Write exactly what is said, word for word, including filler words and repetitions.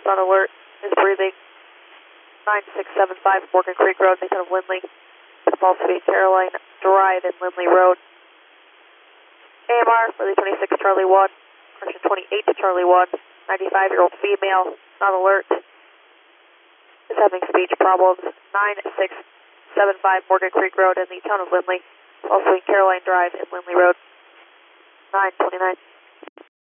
on alert, is breathing. nine six seven five Morgan Creek Road, Nathan of Lindley. False speed Caroline Drive in Lindley Road. A M R, Lily twenty-six Charlie one, correction twenty-eight Charlie one, ninety-five year old female, not alert. Is having speech problems. nine six seven five Morgan Creek Road in the town of Lindley. False speed Caroline Drive in Lindley Road. nine twenty-nine.